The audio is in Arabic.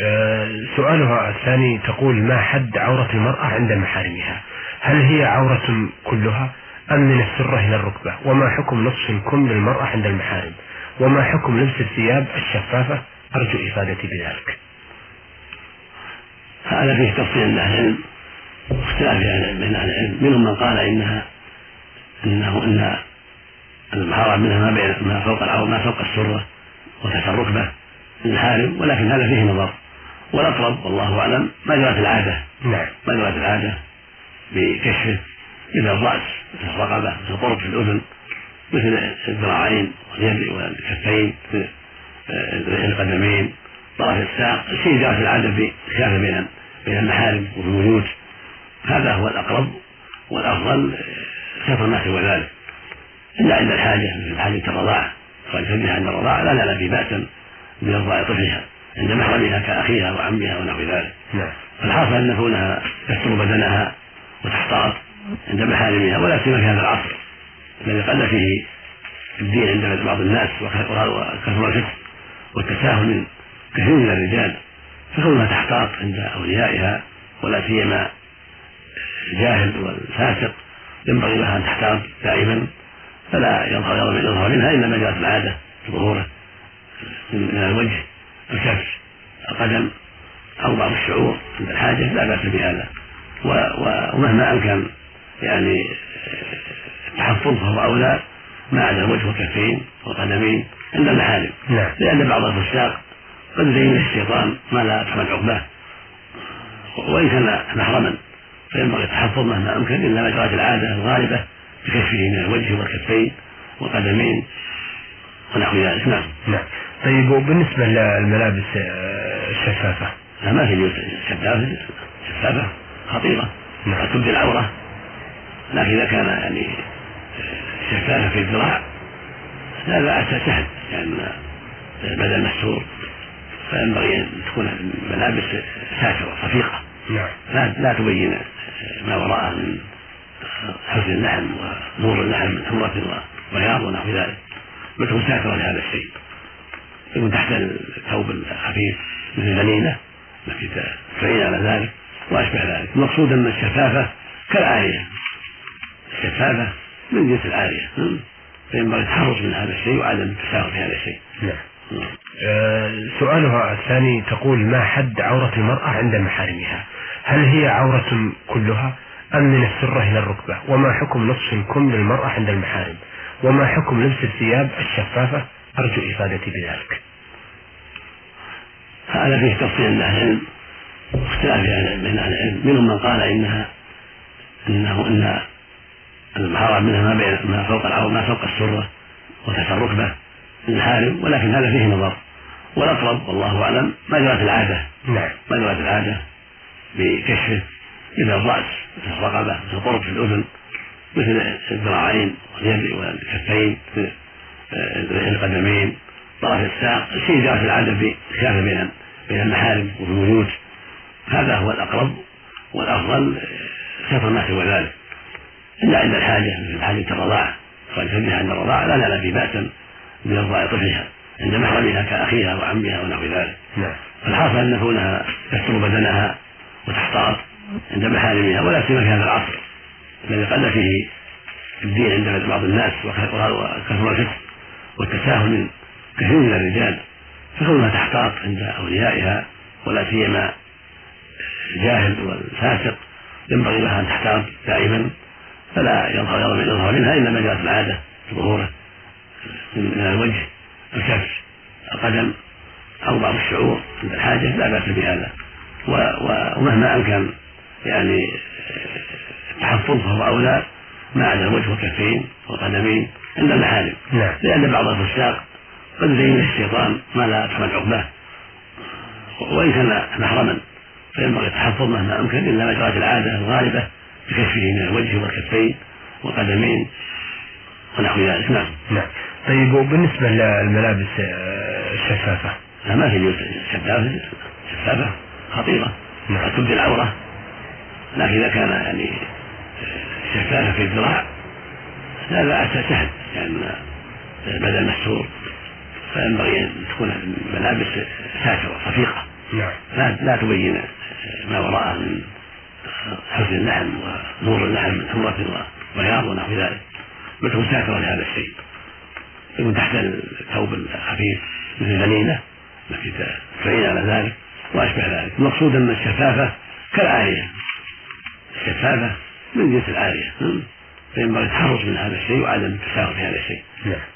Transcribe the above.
سؤالها الثاني تقول: ما حد عورة المرأة عند محارمها؟ هل هي عورة كلها أم من السرة إلى الركبة؟ وما حكم نصف الكم للمرأة عند المحارم؟ وما حكم لبس الثياب الشفافة؟ أرجو إفادتي بذلك. هذا فيه تفصيل من أهل العلم واختلاف بين أهل العلم، منهم من قال إن المحرم منها ما فوق العورة، ما فوق السرة وتحت الركبة للحارم، ولكن هذا فيه نظر، والأقرب والله أعلم ما جرت العادة. نعم. ما جرت العادة بكشفه مثل الرأس، مثل الرقبة، مثل الطرف في الأذن، مثل الذراعين واليد والكفين، مثل القدمين، طرف الساق، الشيء جرت العادة بخلاف بين المحارم وفي الوجود. هذا هو الأقرب والأفضل ستر ما سوى ذلك، إلا عند الحاجة مثل حاجة الرضاعة، فالتبه عند الرضاعة لا نعلم في بأسا بإرضاع طفلها عند محرمها كأخيها وعمها ونحو ذلك. فالحاصل أن كونها تستر بدنها وتحتاط عند محارمها، ولا سيما في هذا العصر الذي قل فيه الدين عند بعض الناس وكثر الفتن والتساهل من كثير من الرجال، فكونها تحتاط عند أوليائها، ولا سيما الجاهل والفاسق ينبغي لها أن تحتاط دائما، فلا يظهر منها إلا ما جاءت العادة ظهوره من الوجه، الكف، القدم، أو بعض الشعور عند الحاجة، لا بأس بهذا. ومهما أمكن يعني التحفظ فهو أولى ما عدا الوجه والكفين والقدمين عند المحارم، لأن بعض الفساق قد يزين الشيطان ما لا تحمل عقباه، وإن كان محرما فينبغي التحفظ مهما أمكن، إلا ما جرت العادة الغالبة بكشفه من الوجه والكفين والقدمين ونحو ذلك. نعم. طيب، وبالنسبة للملابس الشفافة؟ لا، ما في شفافة خطيرة قد تبدي العورة، لكن إذا كان يعني شفافة في الذراع لا بأس، سهل، لأن بدل مستور، فينبغي أن تكون الملابس ساترة رفيقة، لا تبين ما وراءها من حسن اللحم ونور اللحم من حمرة وبياض ونحو ذلك، بل تكون ساترة لهذا الشيء، يكون تحت الثوب الخفيف مثل البنينة التي تعين على ذلك وأشبه ذلك. المقصود أن الشفافة كالعارية، الشفافة من جنس العارية، فينبغي التحرص من هذا الشيء وعدم التساهل في هذا الشيء. سؤالها الثاني تقول: ما حد عورة المرأة عند محارمها؟ هل هي عورة كلها أم من السرة إلى الركبة؟ وما حكم نصف الكم للمرأة عند المحارم؟ وما حكم لبس الثياب الشفافة؟ أرجو إفادتي بذلك. هذا فيه تفصيل من أهل العلم واختلاف بين أهل العلم، منهم من قال إن المحرم منها ما فوق العورة، ما فوق السرة وتحت الركبة للحارم، ولكن هذا فيه نظر، والأقرب والله أعلم ما جرت العادة. ما جرت العادة بكشفه مثل الرأس، مثل الرقبة، مثل الطرف في الأذن، مثل الذراعين واليد والكفين، مثل القدمين، طرف الساق، الشيء جرت العادة بخلاف بين المحارم وفي الوجود. هذا هو الأقرب والأفضل ستر ما سوى ذلك، إلا عند الحاجة مثل حاجة الرضاعة، فالتبه عند الرضاعة لا نعلم في بأسا بإرضاع طفلها عند محرمها كأخيها وعمها ونحو ذلك. فالحاصل أن كونها تستر بدنها وتحتاط عند محارمها، ولا سيما في هذا العصر الذي قل فيه الدين عند بعض الناس وكثر الفتن والتساهل من كثير من الرجال، فكونها تحتاط عند أوليائها، ولا سيما الجاهل والفاسق ينبغي لها أن تحتاط دائما، فلا يظهر منها إلا ما جاءت العادة ظهوره من الوجه، الكف، القدم، أو بعض الشعور عند الحاجة، لا بأس بهذا. ومهما أمكن يعني التحفظ فهو أولى ما عدا الوجه والكفين والقدمين عند المحارم، لأن بعض الفساق قد يزين الشيطان ما لا تحمل عقباه، وإن كان محرما فينبغي التحفظ مهما أمكن، إلا ما جرت العادة الغالبة بكشفه من الوجه والكفين والقدمين ونحو ذلك. طيب، وبالنسبة للملابس الشفافة؟ لا، ما في شفافة خطيرة قد تبدي العورة، لكن إذا كان يعني شفافة في الذراع لا بأس، سهل، لأن بدل مستور، فينبغي أن تكون الملابس ساترة رفيقة، لا تبين ما وراءه من حسن اللحم ونور اللحم من حمرة وبياض ونحو ذلك، بل تكون ساترة لهذا الشيء، يكون تحت الثوب الخفيف مثل البنينة التي تعين على ذلك وأشبه ذلك. المقصود أن الشفافة كالعارية، الشفافة من جنس العارية، فينبغي التحرص من هذا الشيء وعدم التساهل في هذا الشيء.